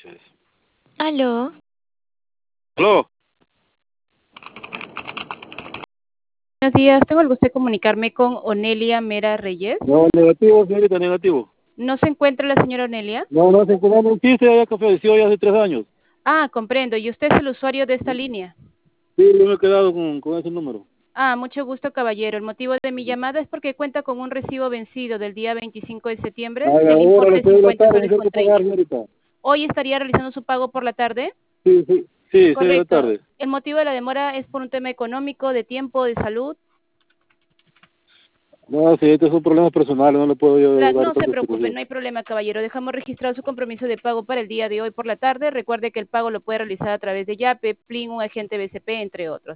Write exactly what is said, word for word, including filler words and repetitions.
es? Aló. ¿Aló? Buenos días, tengo el gusto de comunicarme con Onelia Mera Reyes. No, negativo, señorita, negativo. ¿No se encuentra la señora Onelia? No, no, se encuentra un chiste allá que falleció ya hace tres años. Ah, comprendo. ¿Y usted es el usuario de esta línea? Sí, yo me he quedado con, con ese número. Ah, mucho gusto, caballero. El motivo de mi llamada es porque cuenta con un recibo vencido del día veinticinco de septiembre Ay, del ahora a importe las de seis de la cincuenta tarde me soles tengo con que pagar, treinta. señorita. ¿Hoy estaría realizando su pago por la tarde? Sí, sí, sí, seis de la Correcto. tarde. ¿El motivo de la demora es por un tema económico, de tiempo, de salud? No, sí, estos son problemas personales, no le puedo yo La- dar no se tanta preocupe, no explicación. hay problema, caballero. Dejamos registrado su compromiso de pago para el día de hoy por la tarde. Recuerde que el pago lo puede realizar a través de Yape, Plin, un agente B C P, entre otros.